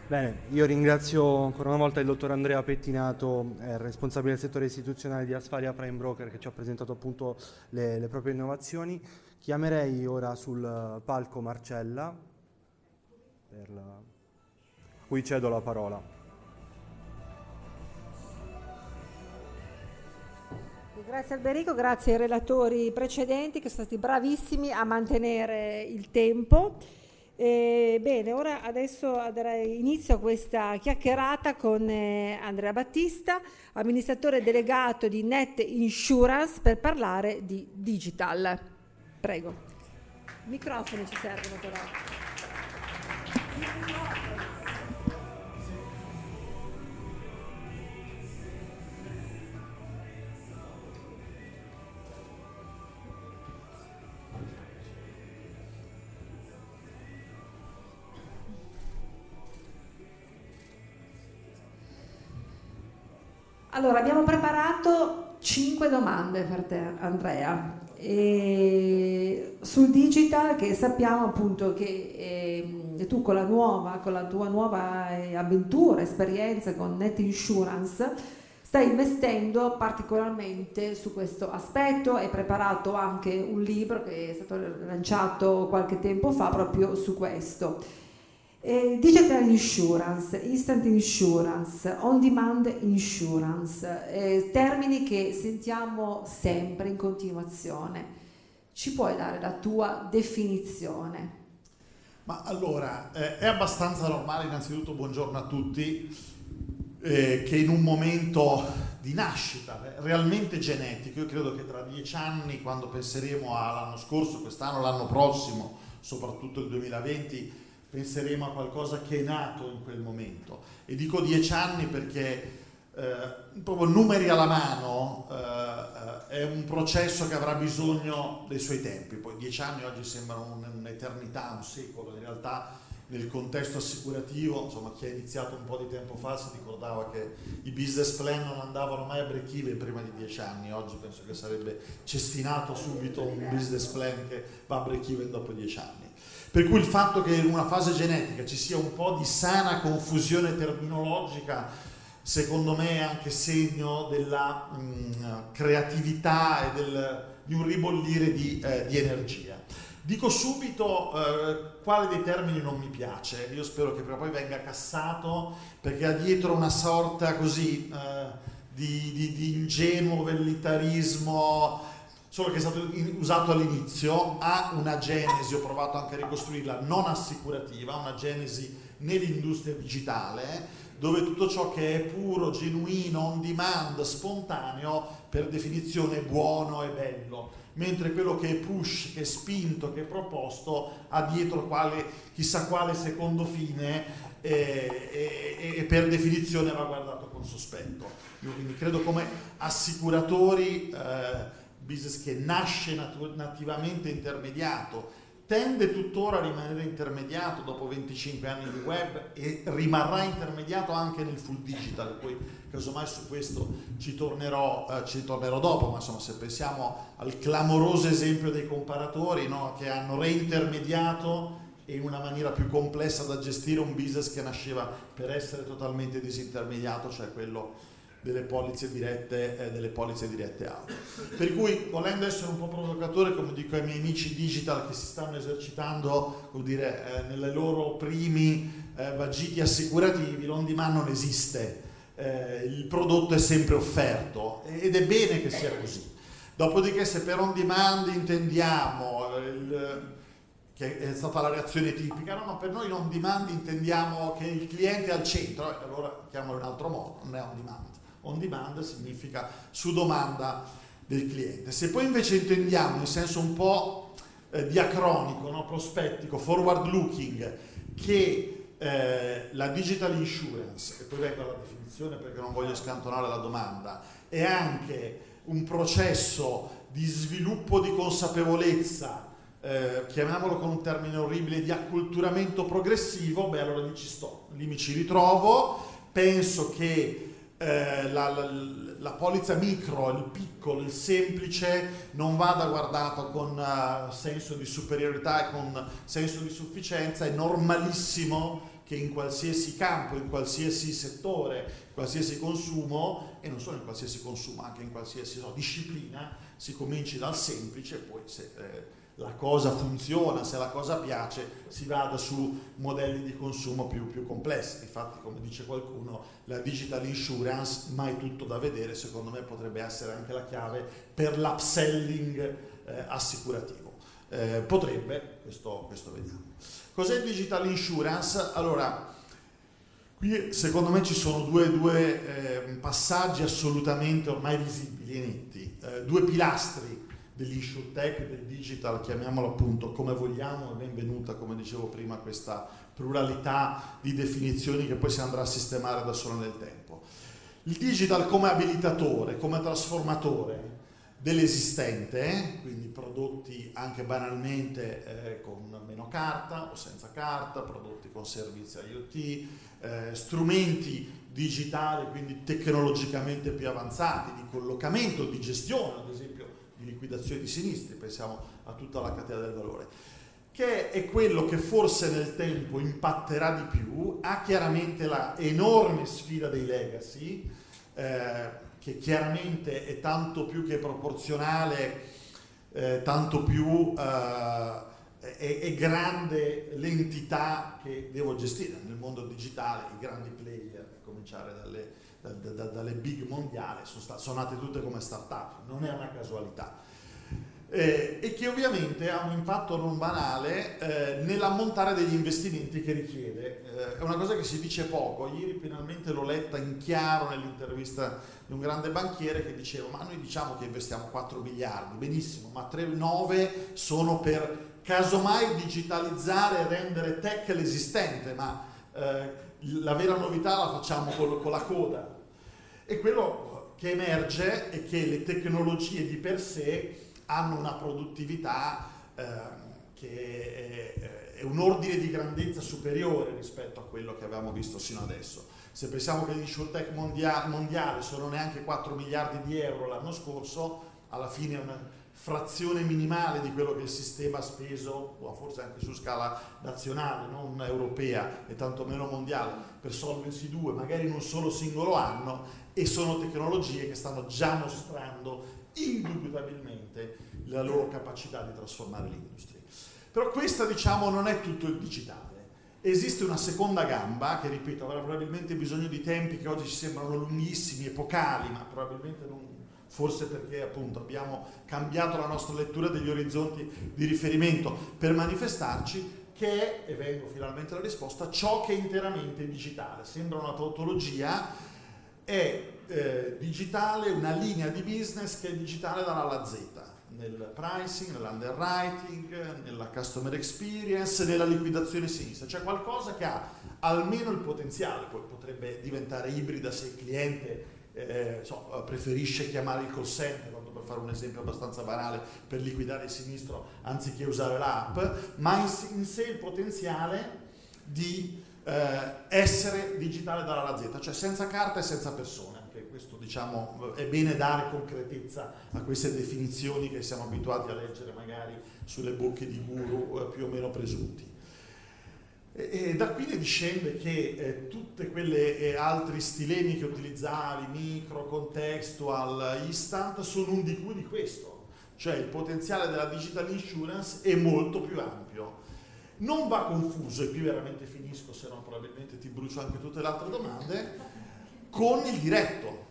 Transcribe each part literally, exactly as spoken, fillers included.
Bene, io ringrazio ancora una volta il dottor Andrea Pettinato, eh, responsabile del settore istituzionale di Asfalia Prime Broker, che ci ha presentato appunto le, le proprie innovazioni. Chiamerei ora sul palco Marcella, per la... a cui cedo la parola. Grazie Alberico, grazie ai relatori precedenti che sono stati bravissimi a mantenere il tempo. Eh, bene, ora adesso darei inizio a questa chiacchierata con eh, Andrea Battista, amministratore delegato di Net Insurance, per parlare di digital. Prego. Microfoni ci servono però. Allora, abbiamo preparato cinque domande per te, Andrea, e sul digital, che sappiamo appunto che eh, tu con la nuova, con la tua nuova eh, avventura, esperienza con Net Insurance, stai investendo particolarmente su questo aspetto. Hai preparato anche un libro che è stato lanciato qualche tempo fa proprio su questo. Eh, digital insurance, instant insurance, on demand insurance, eh, termini che sentiamo sempre in continuazione. Ci puoi dare la tua definizione? Ma allora, eh, è abbastanza normale, innanzitutto buongiorno a tutti, eh, che in un momento di nascita eh, realmente genetico, io credo che tra dieci anni, quando penseremo all'anno scorso, quest'anno, l'anno prossimo, soprattutto il duemilaventi, penseremo a qualcosa che è nato in quel momento. E dico dieci anni perché eh, proprio numeri alla mano eh, è un processo che avrà bisogno dei suoi tempi. Poi dieci anni oggi sembrano un'eternità, un secolo. In realtà nel contesto assicurativo, insomma, chi ha iniziato un po' di tempo fa si ricordava che i business plan non andavano mai a break even prima di dieci anni. Oggi penso che sarebbe cestinato subito un business plan che va a break even dopo dieci anni. Per cui il fatto che in una fase genetica ci sia un po' di sana confusione terminologica, secondo me è anche segno della mh, creatività e del, di un ribollire di, eh, di energia. Dico subito eh, quale dei termini non mi piace, io spero che prima o poi venga cassato, perché ha dietro una sorta così eh, di, di, di ingenuo velleitarismo, solo che è stato usato all'inizio, ha una genesi, ho provato anche a ricostruirla, non assicurativa, una genesi nell'industria digitale, dove tutto ciò che è puro, genuino, on demand, spontaneo, per definizione è buono e bello, mentre quello che è push, che è spinto, che è proposto, ha dietro quale, chissà quale secondo fine e, e, e per definizione va guardato con sospetto. Io quindi credo come assicuratori, eh, business che nasce nat- nativamente intermediato, tende tuttora a rimanere intermediato dopo venticinque anni di web e rimarrà intermediato anche nel full digital. Poi casomai su questo ci tornerò, eh, ci tornerò dopo, ma insomma, se pensiamo al clamoroso esempio dei comparatori, no, che hanno reintermediato e in una maniera più complessa da gestire un business che nasceva per essere totalmente disintermediato, cioè quello delle polizze dirette eh, delle polizze dirette auto. Per cui, volendo essere un po' provocatore, come dico ai miei amici digital che si stanno esercitando, vuol dire, eh, nelle loro primi eh, vagiti assicurativi, l'on demand non esiste, eh, il prodotto è sempre offerto ed è bene che sia così. Dopodiché, se per on demand intendiamo il, che è stata la reazione tipica, no, no, per noi on demand intendiamo che il cliente è al centro, eh, allora chiamalo in un altro modo, non è on demand. On demand significa su domanda del cliente. Se poi invece intendiamo in senso un po' eh, diacronico, no, prospettico, forward looking, che eh, la digital insurance, e poi vengo alla definizione perché non voglio scantonare la domanda, è anche un processo di sviluppo di consapevolezza, eh, chiamiamolo con un termine orribile, di acculturamento progressivo, beh allora lì ci sto, lì mi ci ritrovo, penso che Eh, la, la, la polizza micro, il piccolo, il semplice non vada guardato con uh, senso di superiorità e con senso di sufficienza. È normalissimo che in qualsiasi campo, in qualsiasi settore, qualsiasi consumo, e non solo in qualsiasi consumo, anche in qualsiasi no, disciplina, si cominci dal semplice, poi se eh, la cosa funziona, se la cosa piace, si vada su modelli di consumo più, più complessi. Infatti, come dice qualcuno, la digital insurance, mai tutto da vedere, secondo me potrebbe essere anche la chiave per l'upselling eh, assicurativo. Eh, potrebbe, questo, questo vediamo. Cos'è il digital insurance? Allora, qui secondo me ci sono due, due eh, passaggi assolutamente ormai visibili e netti, eh, due pilastri dell'insurtech, del digital, chiamiamolo appunto come vogliamo, è benvenuta, come dicevo prima, questa pluralità di definizioni che poi si andrà a sistemare da solo nel tempo. Il digital come abilitatore, come trasformatore dell'esistente, quindi prodotti anche banalmente eh, con meno carta o senza carta, prodotti con servizi IoT, eh, strumenti digitali, quindi tecnologicamente più avanzati, di collocamento, di gestione, ad esempio di liquidazione di sinistri, pensiamo a tutta la catena del valore, che è quello che forse nel tempo impatterà di più, ha chiaramente la enorme sfida dei legacy, eh, che chiaramente è tanto più che proporzionale, eh, tanto più eh, è, è grande l'entità che devo gestire nel mondo digitale. I grandi player, a cominciare dalle, da, da, dalle big mondiali, sono, state, sono nate tutte come start-up, non è una casualità. Eh, e che ovviamente ha un impatto non banale eh, nell'ammontare degli investimenti che richiede. Eh, è una cosa che si dice poco. Ieri finalmente l'ho letta in chiaro nell'intervista di un grande banchiere che diceva: ma noi diciamo che investiamo quattro miliardi, benissimo, ma tre virgola nove sono per casomai digitalizzare e rendere tech l'esistente, ma eh, la vera novità la facciamo con, con la coda. E quello che emerge è che le tecnologie di per sé hanno una produttività eh, che è, è un ordine di grandezza superiore rispetto a quello che avevamo visto sino adesso. Se pensiamo che l'insurtech mondiale, mondiale sono neanche quattro miliardi di euro l'anno scorso, alla fine è una frazione minimale di quello che il sistema ha speso, o forse anche su scala nazionale, non europea e tantomeno mondiale, per Solvency due, magari in un solo singolo anno, e sono tecnologie che stanno già mostrando indubitabilmente la loro capacità di trasformare l'industria. Però questa, diciamo, non è tutto il digitale. Esiste una seconda gamba che, ripeto, avrà probabilmente bisogno di tempi che oggi ci sembrano lunghissimi, epocali, ma probabilmente non, forse perché appunto abbiamo cambiato la nostra lettura degli orizzonti di riferimento per manifestarci, che è, e vengo finalmente alla risposta, ciò che è interamente digitale. Sembra una tautologia, è eh, digitale una linea di business che è digitale dall'A alla Z, nel pricing, nell'underwriting, nella customer experience, nella liquidazione sinistra. C'è qualcosa che ha almeno il potenziale, poi potrebbe diventare ibrida se il cliente eh, so, preferisce chiamare il call center, tanto per fare un esempio abbastanza banale, per liquidare il sinistro anziché usare l'app, ma in, in sé il potenziale di eh, essere digitale dalla alla Z, cioè senza carta e senza persone. Anche questo, diciamo, è bene dare concretezza a queste definizioni che siamo abituati a leggere magari sulle bocche di guru eh, più o meno presunti. E, e da qui ne discende che eh, tutte quelle eh, altri stilemi che utilizzavi, micro, contextual, instant, sono un di più di questo, cioè il potenziale della digital insurance è molto più ampio. Non va confuso, e qui veramente finisco, se no probabilmente ti brucio anche tutte le altre domande, con il diretto,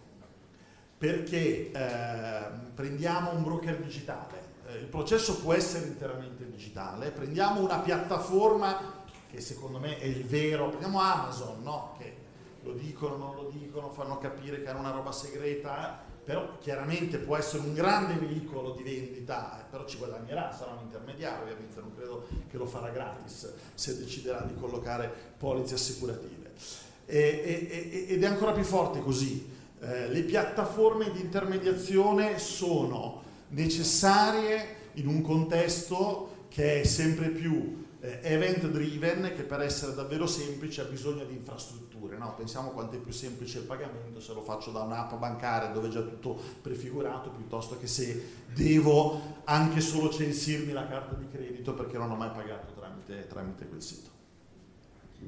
perché eh, prendiamo un broker digitale, eh, il processo può essere interamente digitale, prendiamo una piattaforma che secondo me è il vero, prendiamo Amazon, no? Che lo dicono, non lo dicono, fanno capire che hanno una roba segreta, però chiaramente può essere un grande veicolo di vendita, eh, però ci guadagnerà, sarà un intermediario ovviamente, non credo che lo farà gratis se deciderà di collocare polizze assicurative. E, e, ed è ancora più forte così, eh, le piattaforme di intermediazione sono necessarie in un contesto che è sempre più eh, event driven, che per essere davvero semplice ha bisogno di infrastrutture, no? Pensiamo quanto è più semplice il pagamento se lo faccio da un'app bancaria dove è già tutto prefigurato, piuttosto che se devo anche solo censirmi la carta di credito perché non ho mai pagato tramite, tramite quel sito.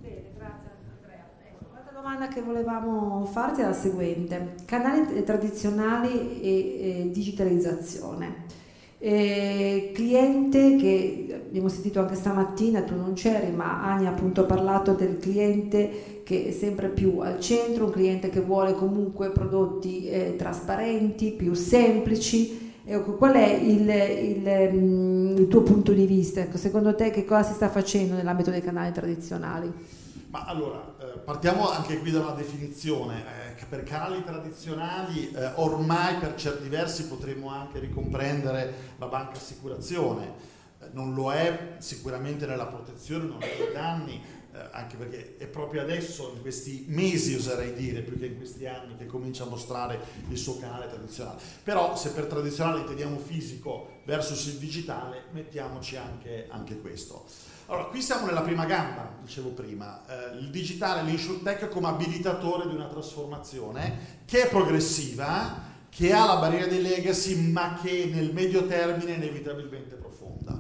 Bene, grazie Andrea. Ecco, l'altra domanda che volevamo farti è la seguente: canali tradizionali e, e digitalizzazione. Eh, cliente che abbiamo sentito anche stamattina, tu non c'eri, ma Ania appunto ha parlato del cliente che è sempre più al centro, un cliente che vuole comunque prodotti eh, trasparenti, più semplici. Ecco, qual è il, il, il tuo punto di vista? Ecco, secondo te che cosa si sta facendo nell'ambito dei canali tradizionali? Ma allora, eh, partiamo anche qui da una definizione, eh, che per canali tradizionali eh, ormai per certi versi potremmo anche ricomprendere la banca assicurazione, eh, non lo è sicuramente nella protezione, non è nei danni, eh, anche perché è proprio adesso, in questi mesi oserei dire, più che in questi anni, che comincia a mostrare il suo canale tradizionale. Però se per tradizionale intendiamo fisico versus il digitale, mettiamoci anche, anche questo. Allora, qui siamo nella prima gamba, dicevo prima, eh, il digitale, l'insurtech come abilitatore di una trasformazione che è progressiva, che ha la barriera dei legacy, ma che nel medio termine è inevitabilmente profonda.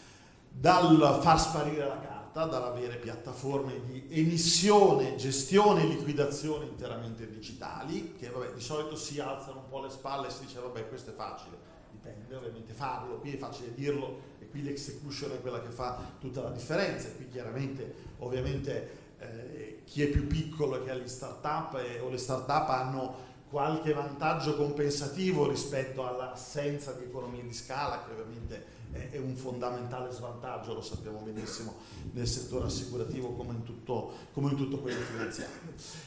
Dal far sparire la carta, dall'avere piattaforme di emissione, gestione e liquidazione interamente digitali, che vabbè, di solito si alzano un po' le spalle e si dice vabbè, questo è facile. Dipende ovviamente farlo, qui è facile dirlo e qui l'execution è quella che fa tutta la differenza. Qui chiaramente ovviamente eh, chi è più piccolo che ha gli start-up eh, o le start-up hanno qualche vantaggio compensativo rispetto all'assenza di economie di scala, che ovviamente è, è un fondamentale svantaggio, lo sappiamo benissimo nel settore assicurativo come in tutto, come in tutto quello finanziario.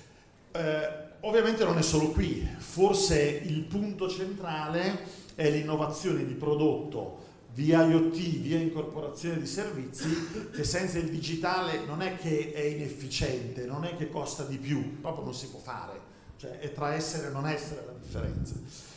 Eh, ovviamente non è solo qui, forse il punto centrale è l'innovazione di prodotto via IoT, via incorporazione di servizi, che senza il digitale non è che è inefficiente, non è che costa di più, proprio non si può fare, cioè è tra essere e non essere la differenza.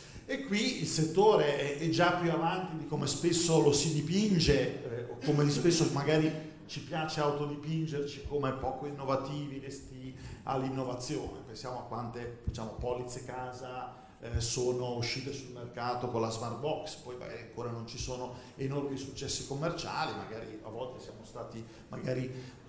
E qui il settore è, è già più avanti di come spesso lo si dipinge, eh, o come spesso magari ci piace autodipingerci come poco innovativi, resti all'innovazione. Pensiamo a quante, diciamo, polizze casa Eh, sono uscite sul mercato con la smart box, poi magari ancora non ci sono enormi successi commerciali, magari a volte siamo stati magari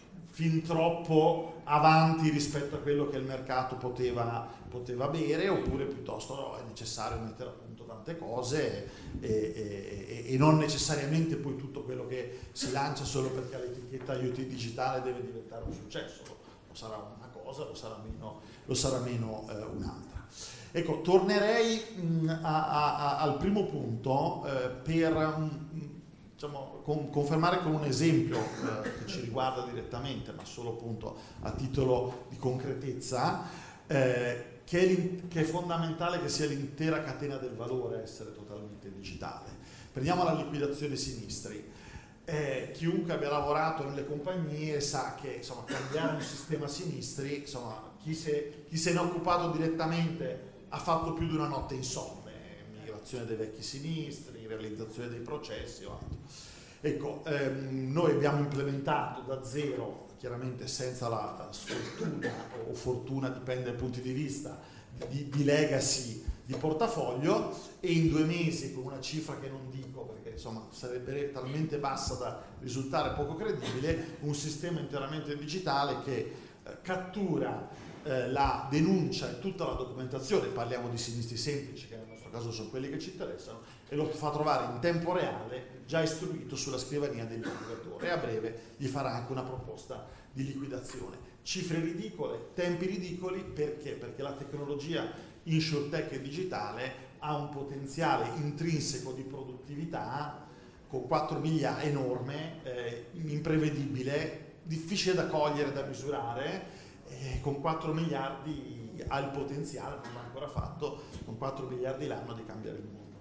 fin troppo avanti rispetto a quello che il mercato poteva, poteva bere, oppure piuttosto no, è necessario mettere a punto tante cose e, e, e, e non necessariamente poi tutto quello che si lancia solo perché l'etichetta IoT digitale deve diventare un successo, lo sarà una cosa, lo sarà meno, lo sarà meno eh, un'altra. Ecco, tornerei mh, a, a, a, al primo punto eh, per mh, diciamo, con, confermare con un esempio eh, che ci riguarda direttamente, ma solo appunto a titolo di concretezza, eh, che, è che è fondamentale che sia l'intera catena del valore essere totalmente digitale. Prendiamo la liquidazione sinistri. Eh, chiunque abbia lavorato nelle compagnie sa che insomma, cambiare un sistema sinistri, insomma, chi, se, chi se ne è occupato direttamente ha fatto più di una notte insonne, migrazione dei vecchi sinistri, realizzazione dei processi o altro. Ecco, ehm, noi abbiamo implementato da zero, chiaramente senza la sfortuna o fortuna, dipende dai punti di vista, di, di legacy di portafoglio, e in due mesi, con una cifra che non dico perché insomma sarebbe talmente bassa da risultare poco credibile, un sistema interamente digitale che eh, cattura Eh, la denuncia e tutta la documentazione, parliamo di sinistri semplici che nel nostro caso sono quelli che ci interessano, e lo fa trovare in tempo reale già istruito sulla scrivania del liquidatore, e a breve gli farà anche una proposta di liquidazione. Cifre ridicole, tempi ridicoli, perché? Perché la tecnologia insurtech e digitale ha un potenziale intrinseco di produttività con quattro miliardi enorme, eh, imprevedibile, difficile da cogliere, da misurare. Eh, con quattro miliardi ha il potenziale, non l'ha ancora fatto, con quattro miliardi l'anno di cambiare il mondo.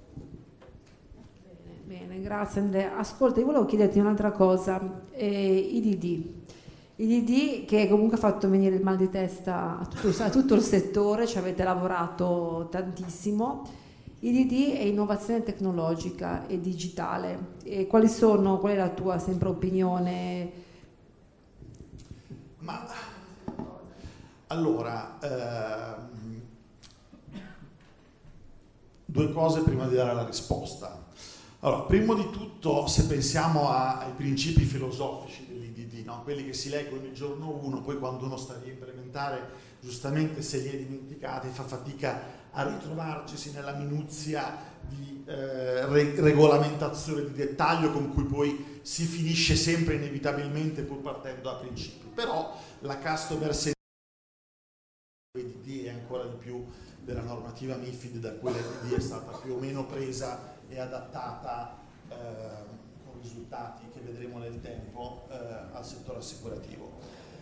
Bene, bene, grazie Andrea. Ascolta, io volevo chiederti un'altra cosa, eh, I D D. I D D che comunque ha fatto venire il mal di testa a tutto, a tutto il settore, ci avete lavorato tantissimo. I D D è innovazione tecnologica e digitale. E quali sono, qual è la tua sempre opinione? Ma allora, ehm, due cose prima di dare la risposta. Allora, primo di tutto, se pensiamo a, ai principi filosofici dell'I D D D, no? Quelli che si leggono il giorno uno, poi quando uno sta a implementare, giustamente se li è dimenticati fa fatica a ritrovarcisi nella minuzia di eh, re- regolamentazione di dettaglio con cui poi si finisce sempre inevitabilmente pur partendo da principi. Però la customer centricity D D è ancora di più della normativa MiFID, da cui la D D è stata più o meno presa e adattata eh, con risultati che vedremo nel tempo eh, al settore assicurativo.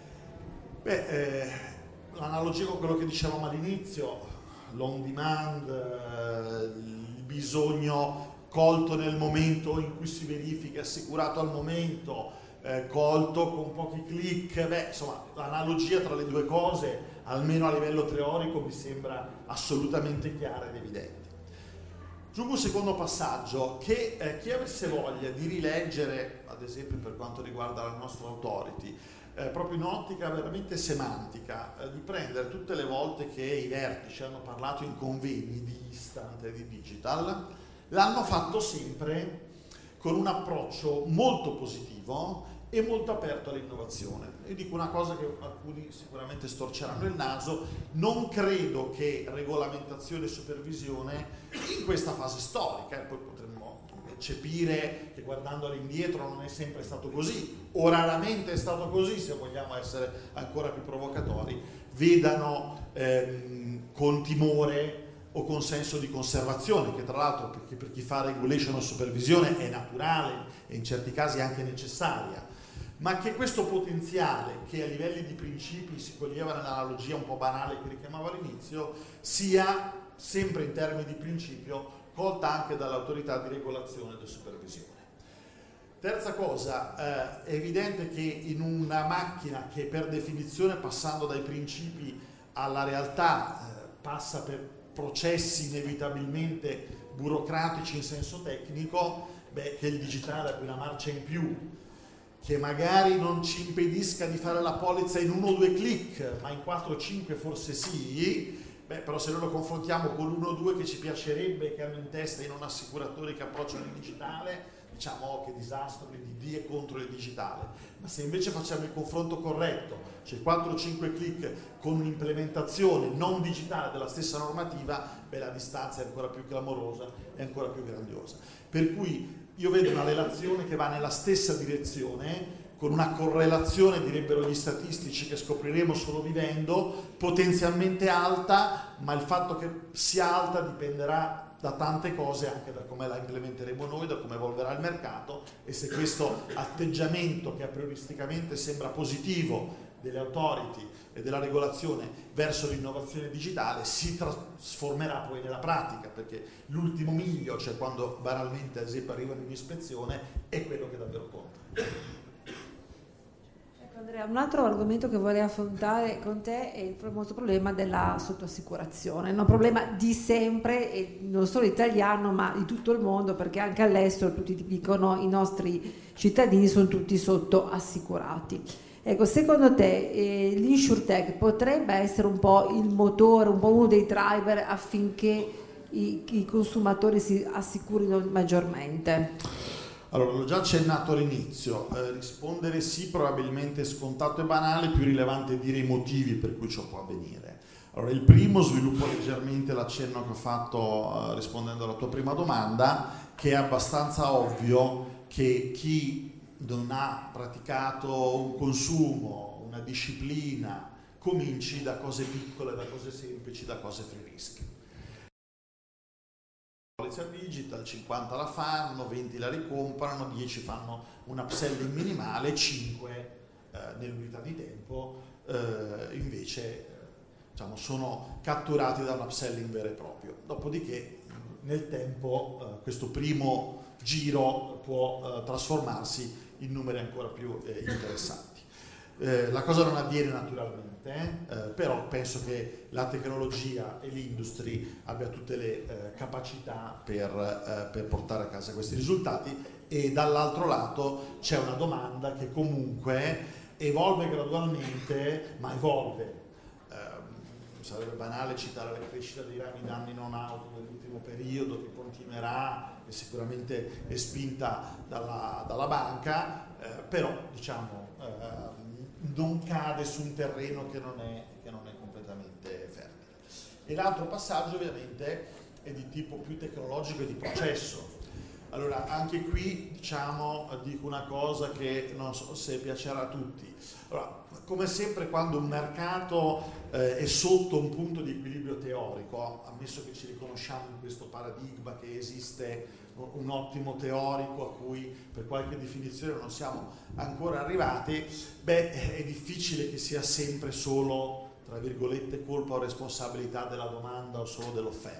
Beh, eh, l'analogia con quello che dicevamo all'inizio, l'on demand, eh, il bisogno colto nel momento in cui si verifica, assicurato al momento, eh, colto con pochi click, beh, insomma, l'analogia tra le due cose, almeno a livello teorico, mi sembra assolutamente chiara ed evidente. Giungo un secondo passaggio, che eh, chi avesse voglia di rileggere, ad esempio per quanto riguarda la nostra authority, eh, proprio in ottica veramente semantica, eh, di prendere tutte le volte che i vertici hanno parlato in convegni di instant e di digital, l'hanno fatto sempre con un approccio molto positivo e molto aperto all'innovazione. E dico una cosa che alcuni sicuramente storceranno il naso: non credo che regolamentazione e supervisione in questa fase storica, e poi potremmo eccepire che guardando all'indietro non è sempre stato così, o raramente è stato così, se vogliamo essere ancora più provocatori, vedano ehm, con timore o con senso di conservazione, che tra l'altro perché per chi fa regulation o supervisione è naturale e in certi casi anche necessaria, ma che questo potenziale, che a livelli di principi si coglieva nell'analogia un po' banale che richiamavo all'inizio, sia sempre in termini di principio colta anche dall'autorità di regolazione e di supervisione. Terza cosa, eh, è evidente che in una macchina che per definizione, passando dai principi alla realtà, eh, passa per processi inevitabilmente burocratici in senso tecnico, beh, che il digitale abbia una marcia in più, che magari non ci impedisca di fare la polizza in uno o due click, ma in quattro o cinque forse sì, beh, però se noi lo confrontiamo con uno o due che ci piacerebbe, che hanno in testa i non assicuratori che approcciano il digitale, diciamo oh, che disastro, il D D è contro il digitale. Ma se invece facciamo il confronto corretto, cioè quattro o cinque click con un'implementazione non digitale della stessa normativa, beh, la distanza è ancora più clamorosa e ancora più grandiosa. Per cui io vedo una relazione che va nella stessa direzione, con una correlazione, direbbero gli statistici, che scopriremo solo vivendo, potenzialmente alta, ma il fatto che sia alta dipenderà da tante cose, anche da come la implementeremo noi, da come evolverà il mercato, e se questo atteggiamento, che a prioristicamente sembra positivo, delle authority e della regolazione verso l'innovazione digitale si trasformerà poi nella pratica, perché l'ultimo miglio, cioè quando banalmente ad esempio arrivano in ispezione, è quello che davvero conta. Ecco Andrea, un altro argomento che vorrei affrontare con te è il famoso problema della sottoassicurazione, un problema di sempre, e non solo italiano ma di tutto il mondo, perché anche all'estero tutti dicono i nostri cittadini sono tutti sottoassicurati. Ecco, secondo te eh, l'InsurTech potrebbe essere un po' il motore, un po' uno dei driver affinché i, i consumatori si assicurino maggiormente? Allora, l'ho già accennato all'inizio, eh, rispondere sì probabilmente è scontato e banale, più rilevante è dire i motivi per cui ciò può avvenire. Allora, il primo, sviluppo leggermente l'accenno che ho fatto eh, rispondendo alla tua prima domanda, che è abbastanza ovvio che chi non ha praticato un consumo, una disciplina, cominci da cose piccole, da cose semplici, da cose free risk. Polizia digital, cinquanta la fanno, venti la ricomprano, dieci fanno un upselling minimale, cinque eh, nell'unità di tempo eh, invece eh, diciamo, sono catturati da un upselling vero e proprio. Dopodiché nel tempo eh, questo primo giro può eh, trasformarsi in numeri ancora più eh, interessanti. Eh, la cosa non avviene naturalmente, eh, però penso che la tecnologia e l'industria abbia tutte le eh, capacità per, eh, per portare a casa questi risultati, e dall'altro lato c'è una domanda che comunque evolve gradualmente, ma evolve. Eh, sarebbe banale citare la crescita dei rami danni non auto dell'ultimo periodo, che continuerà e sicuramente è spinta dalla, dalla banca, eh, però diciamo eh, non cade su un terreno che non è, che non è completamente fertile. E l'altro passaggio ovviamente è di tipo più tecnologico e di processo. Allora, anche qui diciamo, dico una cosa che non so se piacerà a tutti. Allora, come sempre quando un mercato eh, è sotto un punto di equilibrio teorico, ammesso che ci riconosciamo in questo paradigma che esiste un ottimo teorico a cui per qualche definizione non siamo ancora arrivati, beh, è difficile che sia sempre solo, tra virgolette, colpa o responsabilità della domanda o solo dell'offerta.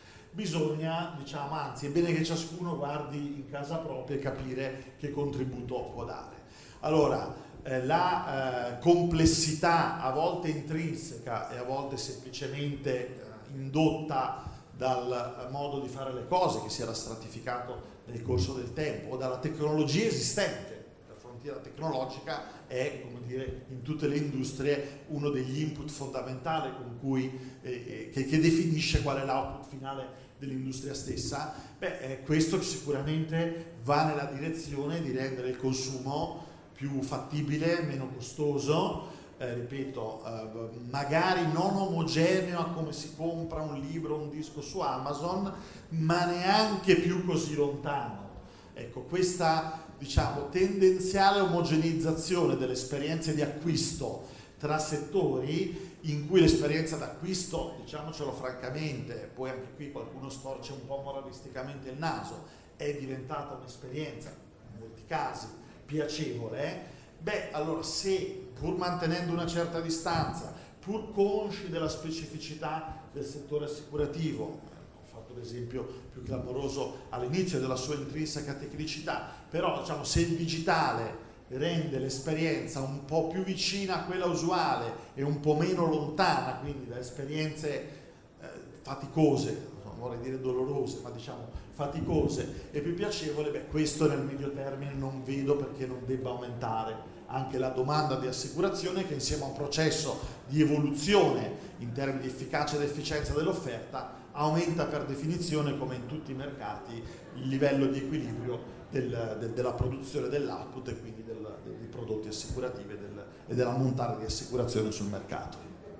Bisogna, diciamo, anzi è bene che ciascuno guardi in casa propria e capire che contributo può dare. Allora, eh, la eh, complessità a volte intrinseca e a volte semplicemente eh, indotta dal modo di fare le cose che si era stratificato nel corso del tempo o dalla tecnologia esistente. La frontiera tecnologica è, come dire, in tutte le industrie uno degli input fondamentali con cui, eh, che, che definisce qual è l'output finale dell'industria stessa. Beh, eh, questo sicuramente va nella direzione di rendere il consumo più fattibile, meno costoso, eh, ripeto, eh, magari non omogeneo a come si compra un libro o un disco su Amazon, ma neanche più così lontano. Ecco, questa diciamo tendenziale omogeneizzazione delle esperienze di acquisto tra settori in cui l'esperienza d'acquisto, diciamocelo francamente, poi anche qui qualcuno storce un po' moralisticamente il naso, è diventata un'esperienza, in molti casi, piacevole, beh, allora se pur mantenendo una certa distanza, pur consci della specificità del settore assicurativo, ho fatto l'esempio più clamoroso all'inizio della sua intrinseca tecnicità, però diciamo se il digitale rende l'esperienza un po' più vicina a quella usuale e un po' meno lontana, quindi da esperienze eh, faticose, non vorrei dire dolorose, ma diciamo faticose e più piacevole, beh, questo nel medio termine non vedo perché non debba aumentare anche la domanda di assicurazione, che insieme a un processo di evoluzione in termini di efficacia ed efficienza dell'offerta aumenta per definizione, come in tutti i mercati, il livello di equilibrio del, del, della produzione dell'output e quindi del, dei prodotti assicurativi e, del, e dell'ammontare di assicurazione sul mercato.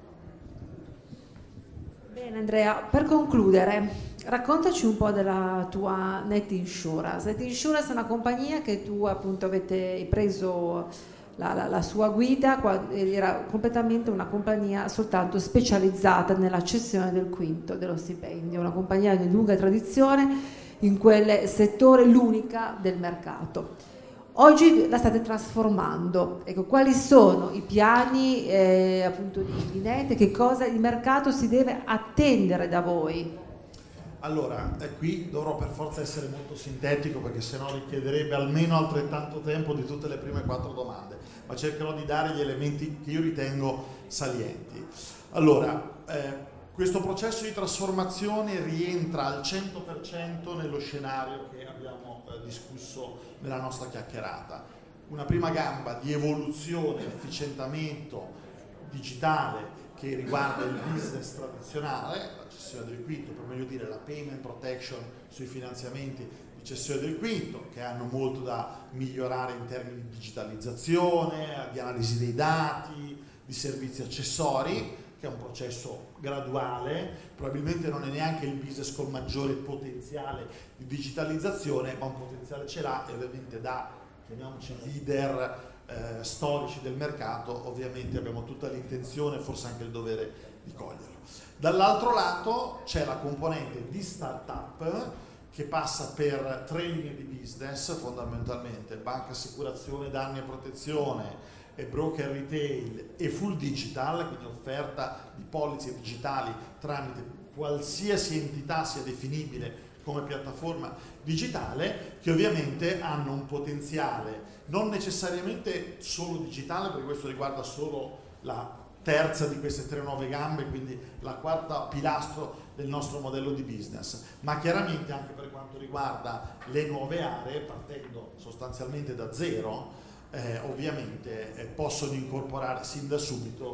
Bene Andrea, per concludere, raccontaci un po' della tua Net Insurance. Net Insurance è una compagnia che tu appunto avete preso la, la, la sua guida, era completamente una compagnia soltanto specializzata nella cessione del quinto dello stipendio, una compagnia di lunga tradizione in quel settore, l'unica del mercato. Oggi la state trasformando, ecco, quali sono i piani eh, appunto di, di Net, che cosa il mercato si deve attendere da voi? Allora, eh, qui dovrò per forza essere molto sintetico perché sennò richiederebbe almeno altrettanto tempo di tutte le prime quattro domande, ma cercherò di dare gli elementi che io ritengo salienti. Allora, eh, questo processo di trasformazione rientra al cento per cento nello scenario che abbiamo eh, discusso nella nostra chiacchierata. Una prima gamba di evoluzione, efficientamento digitale che riguarda il business tradizionale, la cessione del quinto, per meglio dire la payment protection sui finanziamenti di cessione del quinto, che hanno molto da migliorare in termini di digitalizzazione, di analisi dei dati, di servizi accessori, che è un processo graduale, probabilmente non è neanche il business col maggiore potenziale di digitalizzazione, ma un potenziale ce l'ha e ovviamente da, chiamiamoci, leader eh, storici del mercato, ovviamente abbiamo tutta l'intenzione, forse anche il dovere di coglierlo. Dall'altro lato c'è la componente di startup che passa per tre linee di business fondamentalmente: banca, assicurazione, danni e protezione, e broker retail e full digital, quindi offerta di polizze digitali tramite qualsiasi entità sia definibile come piattaforma digitale, che ovviamente hanno un potenziale non necessariamente solo digitale, perché questo riguarda solo la terza di queste tre nuove gambe, quindi la quarta pilastro del nostro modello di business, ma chiaramente anche per quanto riguarda le nuove aree, partendo sostanzialmente da zero, Eh, ovviamente eh, possono incorporare sin da subito eh,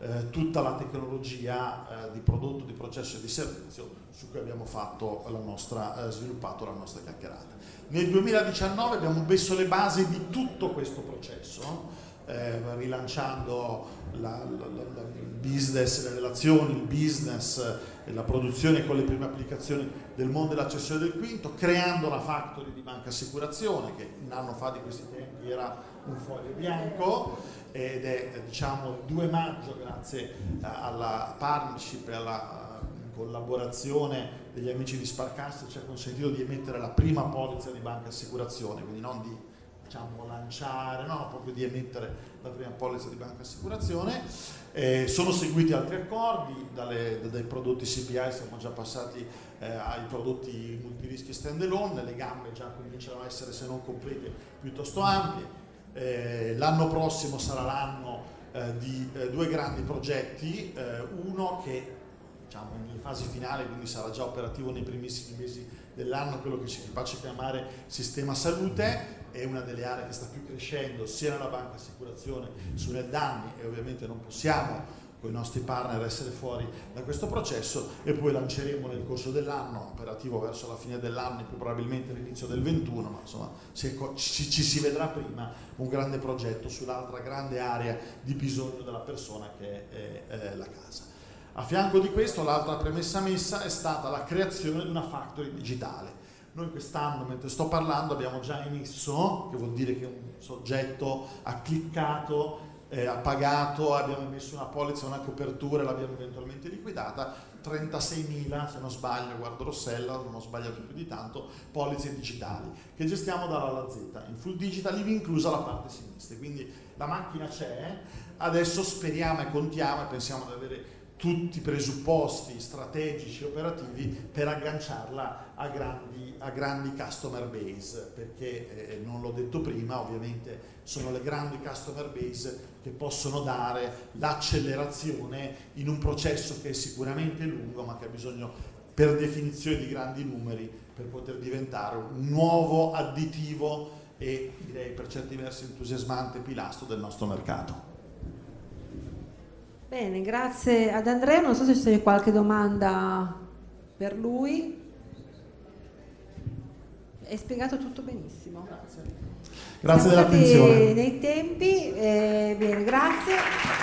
eh, tutta la tecnologia eh, di prodotto, di processo e di servizio su cui abbiamo fatto la nostra, eh, sviluppato la nostra chiacchierata. Nel duemiladiciannove abbiamo messo le basi di tutto questo processo, eh, rilanciando la, la, la, la business, le relazioni, il business e la produzione con le prime applicazioni del mondo della cessione del quinto, creando la factory di Banca Assicurazione, che un anno fa di questi tempi era un foglio bianco, ed è, diciamo, il due maggio, grazie alla partnership e alla collaborazione degli amici di Sparkasse, ci ha consentito di emettere la prima polizza di Banca Assicurazione, quindi non di, diciamo, lanciare, no, proprio di emettere la prima polizza di Banca Assicurazione. Eh, sono seguiti altri accordi, dalle, dai prodotti C P I siamo già passati eh, ai prodotti multirischi stand alone, le gambe già cominciano a essere, se non complete, piuttosto ampie. Eh, l'anno prossimo sarà l'anno eh, di eh, due grandi progetti, eh, uno che, diciamo, in fase finale, quindi sarà già operativo nei primissimi mesi dell'anno, quello che ci piace chiamare sistema salute, è una delle aree che sta più crescendo sia nella Banca Assicurazione sia nel danni, e ovviamente non possiamo con i nostri partner essere fuori da questo processo, e poi lanceremo nel corso dell'anno, operativo verso la fine dell'anno, più probabilmente l'inizio del ventuno, ma insomma se ci, ci si vedrà prima, un grande progetto sull'altra grande area di bisogno della persona che è, è la casa. A fianco di questo, l'altra premessa messa è stata la creazione di una factory digitale. Noi quest'anno, mentre sto parlando, abbiamo già emesso, che vuol dire che un soggetto ha cliccato, eh, ha pagato, abbiamo emesso una polizza, una copertura e l'abbiamo eventualmente liquidata, trentaseimila, se non sbaglio, guardo Rossella, non ho sbagliato più di tanto, polizze digitali, che gestiamo dalla A alla Z, in full digital, ivi inclusa la parte sinistra. Quindi la macchina c'è, adesso speriamo e contiamo e pensiamo di avere tutti i presupposti strategici e operativi per agganciarla a grandi, a grandi customer base, perché eh, non l'ho detto prima, ovviamente sono le grandi customer base che possono dare l'accelerazione in un processo che è sicuramente lungo, ma che ha bisogno per definizione di grandi numeri per poter diventare un nuovo additivo e, direi, per certi versi entusiasmante pilastro del nostro mercato. Bene, grazie ad Andrea. Non so se c'è qualche domanda per lui. Hai spiegato tutto benissimo. Grazie. Grazie dell'attenzione. Nei tempi, eh, bene, grazie.